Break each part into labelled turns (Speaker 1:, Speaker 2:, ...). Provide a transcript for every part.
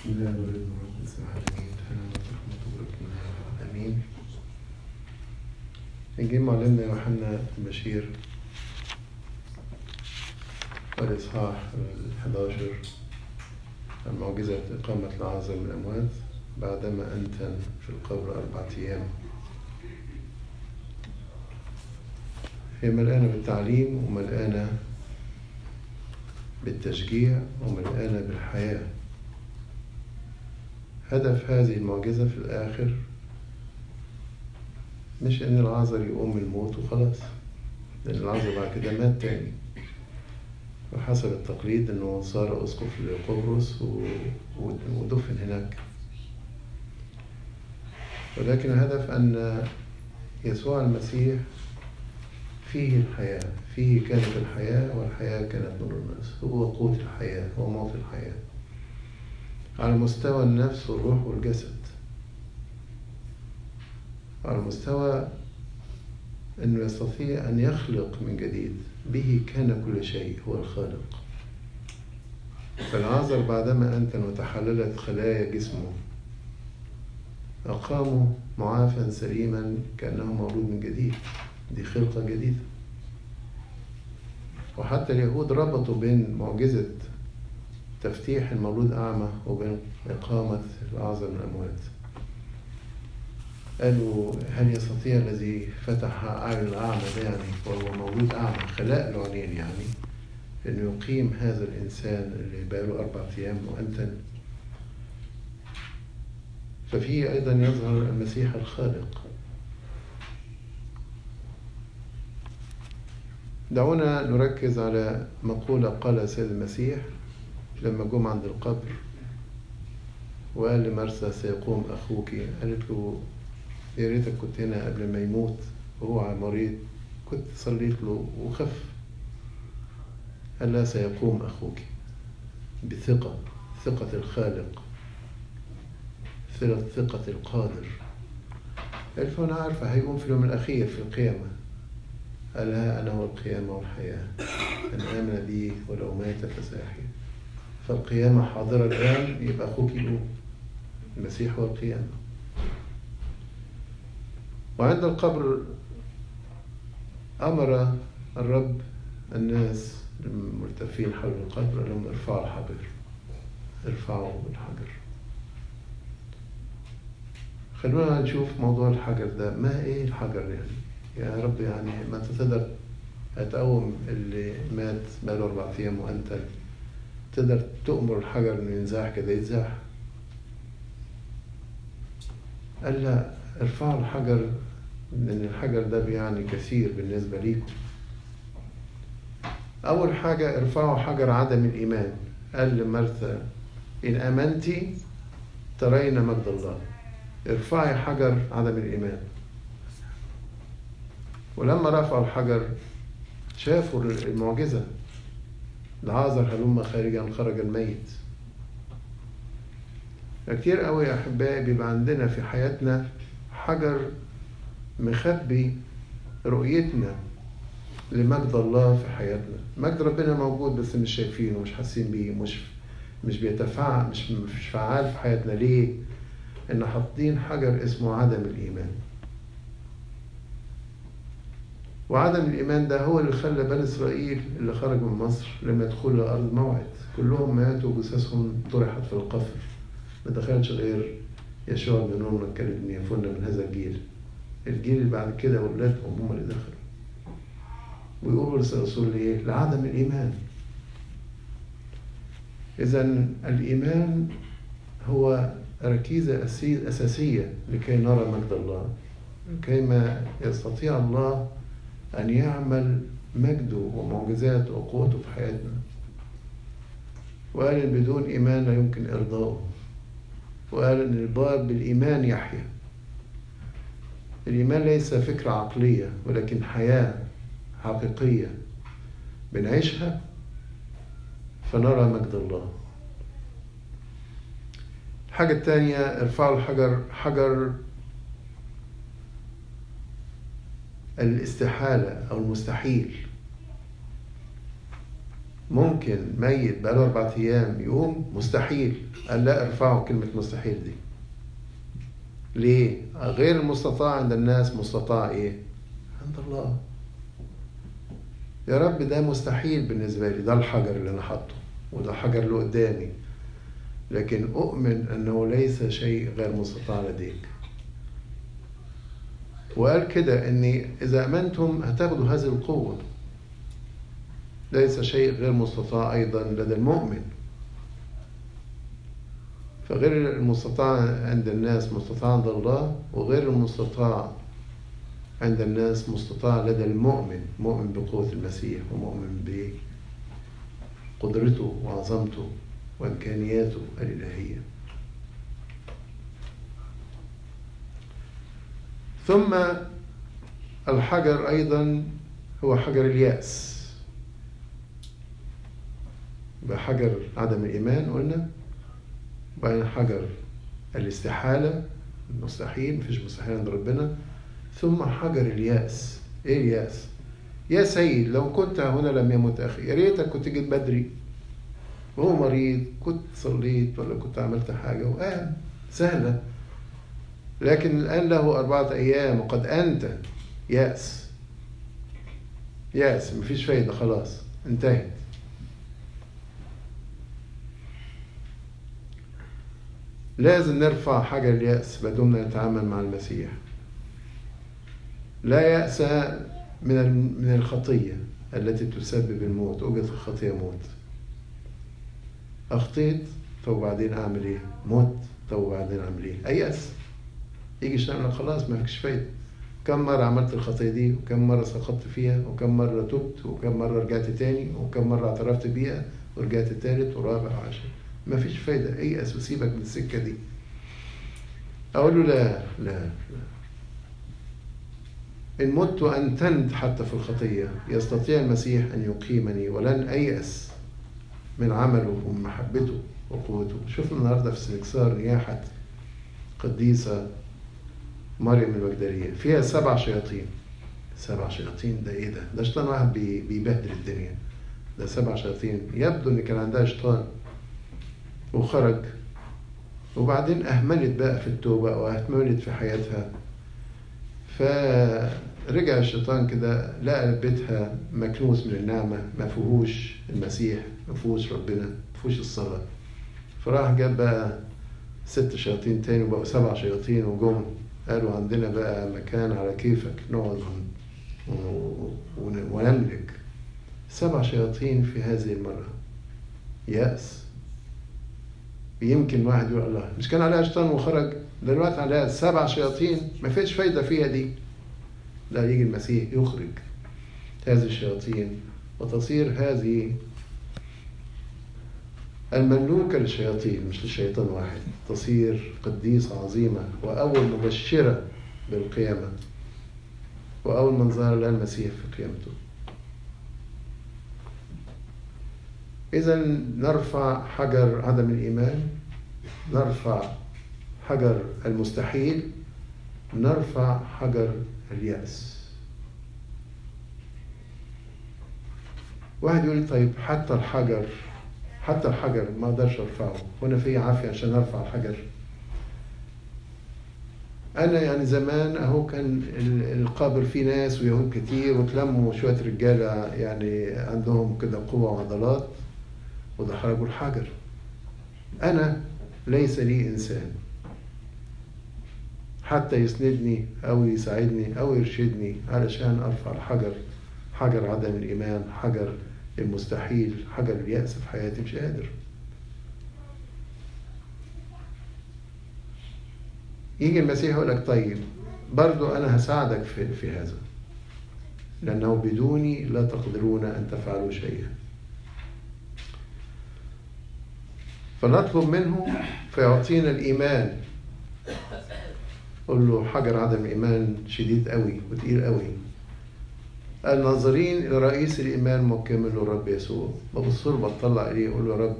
Speaker 1: بسم الله والابن والروح القدس آمين. إنجيل معلمنا يوحنا البشير والإصحاح 11 المعجزة إقامة العازر من الأموات بعدما أنتن في القبر 4 أيام. هي ملقانة بالتعليم وملقانة بالتشجيع وملقانة بالحياة. هدف هذه المعجزة في الآخر مش إن العازر يقوم من الموت وخلاص، لأن العازر بعد كده مات تاني، وحسب التقليد إنه صار أسقف لقبرص ودفن هناك. ولكن الهدف أن يسوع المسيح فيه الحياة، فيه كانت الحياة والحياة كانت نور الناس، هو قوت الحياة، هو موت الحياة على مستوى النفس والروح والجسد، على مستوى أنه يستطيع أن يخلق من جديد، به كان كل شيء، هو الخالق. فالعازر بعدما أنتن وتحللت خلايا جسمه أقامه معافى سليما كأنه مولود من جديد، دي خلقة جديدة. وحتى اليهود ربطوا بين معجزة تفتيح المولود أعمى وبين إقامة العازر من الأموات. قالوا هل يستطيع الذي فتح أعين الأعمى ده، يعني وهو مولود أعمى خلق له عينين، يعني إنه يقيم هذا الإنسان اللي بقاله 4 أيام وأنتن؟ ففيه أيضا يظهر المسيح الخالق. دعونا نركز على مقولة قالها السيد المسيح لما جم عند القبر وقال لمرثا سيقوم أخوك. قالت له يا ريتك كنت هنا قبل ما يموت وهو مريض، كنت صليت له وخف. قال لا، سيقوم أخوك، بثقة، ثقة الخالق، ثقة القادر. قالت له أنا عارفة هيقوم في اليوم الأخير في القيامة. قال لها أنا هو القيامة والحياة، من آمن بي ولو مات فسيحيا. فالقيامة حاضرة الآن، يبقى أخوك يقوم. المسيح هو القيامة. وعند القبر أمر الرب الناس الملتفين حول القبر لهم ارفعوا الحجر، ارفعوا الحجر. خلونا نشوف موضوع الحجر ده. ما ايه الحجر يعني؟ يا رب، يعني ما انت تقدر هتقوم اللي مات بقاله 4 أيام وانت تقدر تؤمر الحجر انه ينزاح كده يتزاح؟ قال لا، ارفعوا الحجر، لأن الحجر ده بيعني كثير بالنسبة ليكم. أول حاجة ارفعوا حجر عدم الإيمان. قال لمرثا إن آمنتي ترين مجد الله. ارفعي حجر عدم الإيمان. ولما رفعوا الحجر شافوا المعجزة، العازر هلم خارجا، خرج الميت. كتير قوي يا أحبائي بيبقى عندنا في حياتنا حجر مخبي رؤيتنا لمجد الله في حياتنا. مجد ربنا موجود بس مش شايفينه، مش حاسين بيه، مش بيتفاعل، مش فعال في حياتنا. ليه؟ إن حاطين حجر اسمه عدم الإيمان. وعدم الإيمان ده هو اللي خلى بني إسرائيل اللي خرجوا من مصر لما يدخلوا أرض موعد كلهم ماتوا وجثثهم طرحت في القفر. ما دخلش غير يشوع بن نون والكلب بن يفنة من هذا الجيل اللي بعد كده وأولادهم هم اللي دخلوا. ويقولوا للرسول ليه؟ لعدم الإيمان. إذن الإيمان هو ركيزة أساسية لكي نرى مجد الله، كيما يستطيع الله أن يعمل مجده ومعجزاته وقوته في حياتنا. وقال إن بدون إيمان لا يمكن إرضاؤه. وقال إن البار بالإيمان يحيا. الإيمان ليس فكرة عقلية، ولكن حياة حقيقية بنعيشها فنرى مجد الله. الحاجة الثانية ارفعوا الحجر، حجر الاستحالة أو المستحيل. ممكن ميت بقاله 4 أيام يقوم؟ مستحيل. قال لا، ارفعوا كلمة مستحيل دي. ليه؟ غير المستطاع عند الناس مستطاع ايه؟ عند الله. يا رب ده مستحيل بالنسبة لي، ده الحجر اللي انا حاطه وده الحجر اللي قدامي، لكن أؤمن أنه ليس شيء غير مستطاع لديك. وقال كده أني إذا أمنتم هتاخدوا هذه القوة. ليس شيء غير مستطاع أيضا لدى المؤمن. فغير المستطاع عند الناس مستطاع عند الله، وغير المستطاع عند الناس مستطاع لدى المؤمن، مؤمن بقوة المسيح ومؤمن بقدرته وعظمته وإمكانياته الإلهية. ثم الحجر أيضا هو حجر اليأس. بحجر عدم الإيمان قلنا، وبعدين حجر الاستحالة، المستحيل، مفيش مستحيل عند ربنا. ثم حجر اليأس. إيه اليأس؟ يا سيد لو كنت هنا لم يمت أخي، يا ريتك كنت جيت بدري وهو مريض، كنت صليت ولا كنت عملت حاجة وقام، سهلة. لكن الآن له 4 أيام وقد أنت يأس. يأس، مفيش فايدة، خلاص انتهت. لازم نرفع حجر اليأس بدون نتعامل مع المسيح. لا يأس من الخطية التي تسبب الموت. وجد الخطية موت. أخطيت، طب وبعدين أعمل إيه؟ موت، طب وبعدين أعمل إيه؟ أيأس. يجي الشيطان لك خلاص ما فيكش فايدة. كم مرة عملت الخطية دي، وكم مرة سقطت فيها، وكم مرة تبت، وكم مرة رجعت تاني، وكم مرة اعترفت بيها ورجعت تالت ورابع وعاشر. ما فيش فايدة. أيأس وسيبك من السكة دي. أقول له لا لا لا، إن مت وأنتنت حتى في الخطية يستطيع المسيح أن يقيمني، ولن أيأس من عمله ومن محبته وقوته. شوفنا النهاردة في سنكسار نياحة قديسة مريم المجدلية، فيها 7 شياطين. 7 شياطين، ده إيه ده؟ ده شيطان واحد بيبهدل الدنيا. ده 7 شياطين. يبدو إن كان عندها شيطان وخرج، وبعدين أهملت بقى في التوبة وأهملت في حياتها. فرجع الشيطان كده لقى بيتها مكنوس من النعمة، ما فيهوش المسيح، ما فيهوش ربنا، ما فيهوش الصلاة. فراح جاب بقى 6 شياطين تاني وبقوا 7 شياطين، وجم قالوا عندنا بقى مكان على كيفك نقعد ونملك. 7 شياطين في هذه المرة. يأس. يمكن واحد يقول الله مش كان عليها شيطان وخرج، دلوقتي عليها 7 شياطين، ما فيش فايدة فيها دي. لا، يجي المسيح يخرج هذه الشياطين وتصير هذه المملوكة للشياطين، مش للشيطان واحد، تصير قديسة عظيمة وأول مبشرة بالقيامة، وأول من ظهر لها المسيح في قيامته. إذن نرفع حجر عدم الإيمان، نرفع حجر المستحيل، نرفع حجر اليأس. واحد يقول لي طيب حتى الحجر ما اقدرش ارفعه، وانا في عافية عشان ارفع الحجر؟ انا يعني زمان اهو كان القبر فيه ناس ويهود كتير، وتلموا شوية رجالة يعني عندهم كده قوة وعضلات ودحرجوا الحجر. انا ليس لي انسان حتى يسندني او يساعدني او يرشدني علشان ارفع الحجر، حجر عدم الايمان، حجر المستحيل، حجر اليأس في حياتي. مش قادر. يجي المسيح يقول لك طيب برضو أنا هساعدك في هذا، لأنه بدوني لا تقدرون أن تفعلوا شيئا. فنطلب منه فيعطينا الإيمان. قل له حجر عدم الإيمان شديد قوي وتقيل قوي. الناظرين إلى رئيس الإيمان مكمل الرب يسوع، ببص له بطلع إليه أقول له يا رب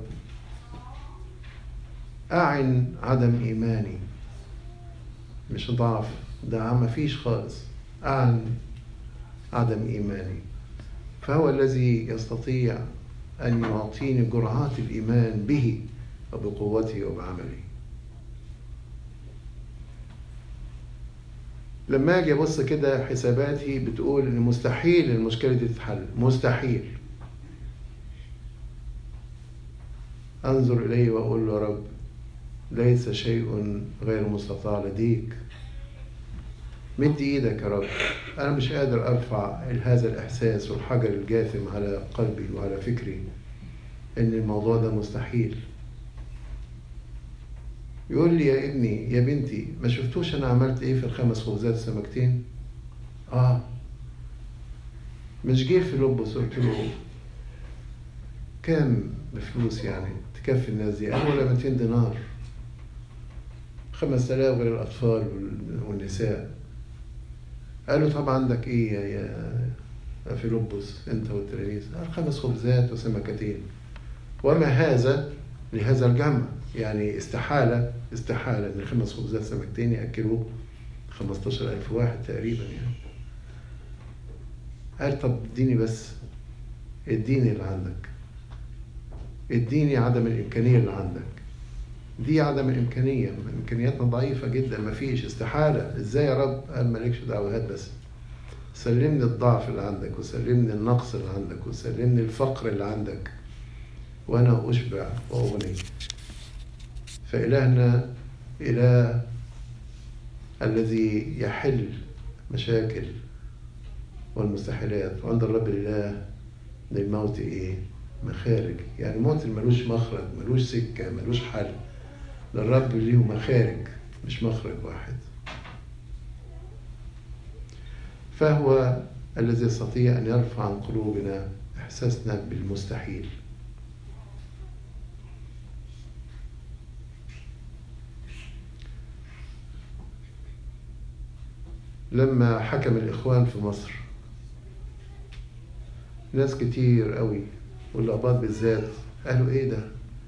Speaker 1: أعن عدم إيماني، مش ضعف، ده ما فيش خالص، أعن عدم إيماني. فهو الذي يستطيع أن يعطيني جرعات الإيمان به وبقوته وبعمله. لما أجي أبص كده حساباتي بتقول إن مستحيل المشكلة دي تتحل، مستحيل. أنظر إليه وأقول له: يا رب، ليس شيء غير مستطاع لديك. مد إيدك يا رب. أنا مش قادر أرفع هذا الإحساس والحجر الجاثم على قلبي وعلى فكري إن الموضوع ده مستحيل. يقول لي: يا ابني يا بنتي، ما شفتوش أنا عملت إيه في ال5 خبزات والسمكتين؟ مش جه في لبس قلت له: كام بفلوس يعني تكفي الناس دي؟ قال: ولا 200 دينار، 5000 غير الأطفال والنساء. قالوا: طب عندك إيه يا فيلبس أنت والتلاميذ؟ قال: 5 خبزات وسمكتين. وما هذا لهذا الجمع؟ يعني استحالة إن 5 خبزات سمكتين يأكلوا 15,000 واحد تقريبا يعني. قال: طب اديني، بس اديني اللي عندك، اديني عدم الإمكانية اللي عندك. دي عدم الإمكانية، إمكانياتنا ضعيفة جدا، مفيش، استحالة. إزاي يا رب؟ قال: مالكش دعوة، هات بس، سلمني الضعف اللي عندك، وسلمني النقص اللي عندك، وسلمني الفقر اللي عندك، وأنا أشبع وأغني. فإلهنا إله الذي يحل مشاكل والمستحيلات، وعند الرب الإله للموت مخارج. يعني الموت ملوش مخرج، ملوش سكة، ملوش حل. للرب ليه مخارج، مش مخرج واحد. فهو الذي يستطيع أن يرفع عن قلوبنا إحساسنا بالمستحيل. لما حكم الإخوان في مصر، ناس كتير قوي والأقباط بالذات قالوا: إيه ده؟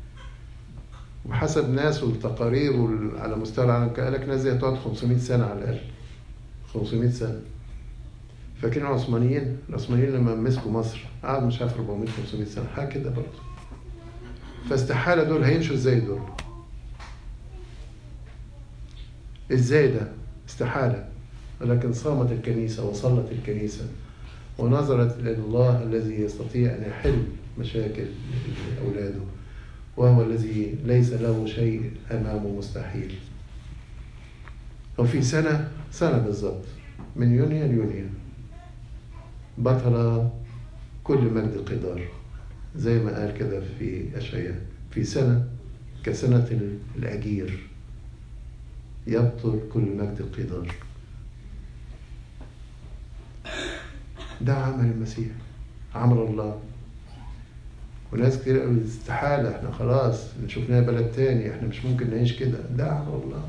Speaker 1: وحسب ناس والتقارير على مستوى العالم قال لك ناس دي هتقعد 500 سنة على الأقل، 500 سنة. فاكرين العثمانيين لما مسكوا مصر قعدوا مش عارف 400 500 سنة حاجة كده برضه. فاستحالة دول هيمشوا ازاي دول؟ ازاي ده؟ استحالة. ولكن صامت الكنيسة وصلت الكنيسة ونظرت إلى الله الذي يستطيع أن يحل مشاكل أولاده، وهو الذي ليس له شيء أمامه مستحيل. وفي سنة بالضبط، من يونيو ليونيو، بطل كل مجد قدار، زي ما قال كده في أشعياء: في سنة كسنة الأجير يبطل كل مجد قدار. ده عمل المسيح، عمل الله. وناس كتير قالوا: استحالة، احنا خلاص شفناها بلد تاني، احنا مش ممكن نعيش كده. ده عمل الله.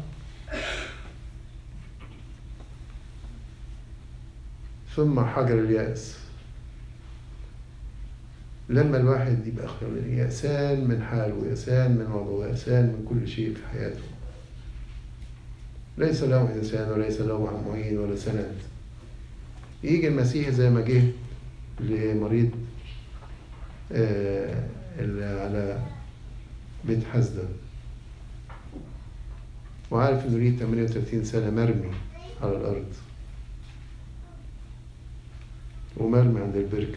Speaker 1: ثم حجر اليأس. لما الواحد يبقى يأسان من حاله، ويأسان من وضعه، ويأسان من كل شيء في حياته، ليس له إنسان وليس له معين ولا سند، يجي المسيح زي ما جه لمريض اللي على بيت حزدة، وعارف انه ليه 38 سنة مرمي على الأرض ومرمي عند البركة.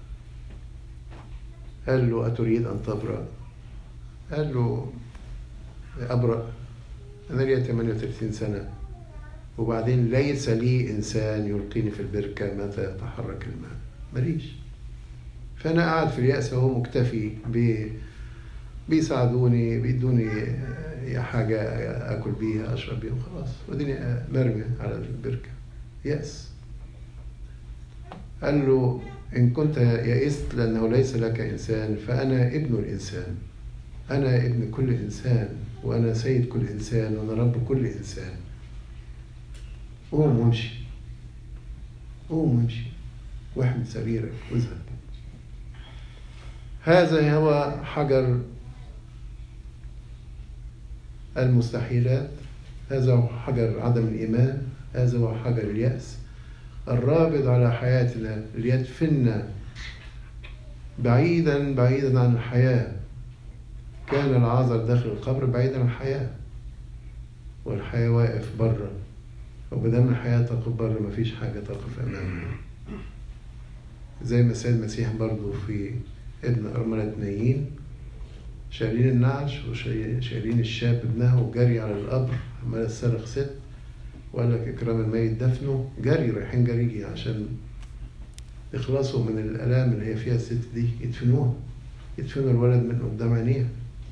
Speaker 1: قال له: أتريد أن تبرأ؟ قال له: أبرأ؟ أنا لي 38 سنة، وبعدين ليس لي إنسان يلقيني في البركة متى يتحرك الماء، ماليش. فأنا قاعد في اليأس وهو مكتفي بيساعدوني، بيدوني حاجة أكل بيها أشرب بيها وخلاص، وديني مرمي على البركة، يأس. قال له: إن كنت يئست لأنه ليس لك إنسان، فأنا ابن الإنسان، أنا ابن كل إنسان، وأنا سيد كل إنسان، وأنا رب كل إنسان. قوم وامشي، قوم وامشي، واحمل سريرك واذهب. هذا هو حجر المستحيلات، هذا هو حجر عدم الإيمان، هذا هو حجر اليأس الرابط على حياتنا، ليدفننا بعيدا بعيدا عن الحياة. كان العازر داخل القبر بعيدا عن الحياة، والحياة واقف بره، وبدام الحياة تقف بره مفيش حاجة تقف أمامه. زي ما السيد المسيح برضو في ابن أرملة نايين، شايلين النعش وشايلين الشاب ابنها وجري على القبر، عمال الصرخ ست، وقال لك إكرام الميت دفنه، جري رايحين جري عشان يخلصوا من الآلام اللي هي فيها الست دي، يدفنوها، يدفنوا الولد من قدام عينيها.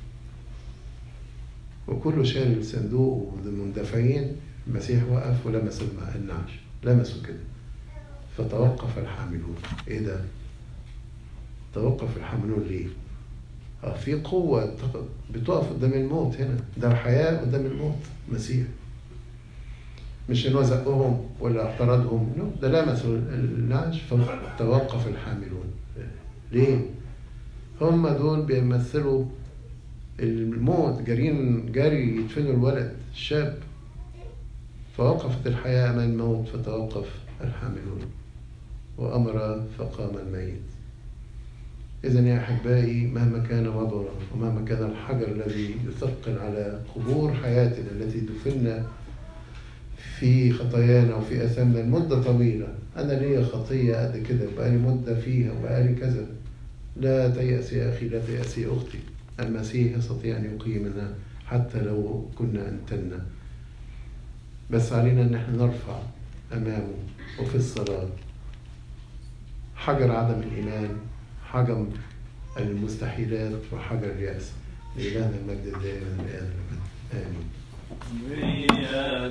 Speaker 1: وكله شايل الصندوق ومندفعين. المسيح وقف ولمس النعش، لمسوا كده، فتوقف الحاملون. ايه ده؟ توقف الحاملون ليه؟ في قوة بتقف قدام الموت هنا، ده الحياة قدام الموت. مسيح مش انه زقهم ولا اعترضهم، ده لمسوا النعش فتوقف الحاملون. ليه؟ هم دول بيمثلوا الموت، جارين جري يدفنوا الولد الشاب، فوقفت الحياة أمام الموت فتوقف الحاملون، وأمر فقام الميت. إذن يا أحبائي، مهما كان وضعنا ومهما كان الحجر الذي يثقل على قبور حياتنا التي دفنا في خطايانا وفي أثامنا لمدة طويلة، أنا ليا خطية قد كده وبقالي مدة فيها وبقالي كذا، لا تيأس يا أخي، لا تيأس يا أختي، المسيح يستطيع أن يقيمنا حتى لو كنا أنتنا. بس علينا أن احنا نرفع أمامه وفي الصلاة حجر عدم الإيمان، حجر المستحيلات، وحجر اليأس. لإلهنا المجد الدائم الآن. آمين.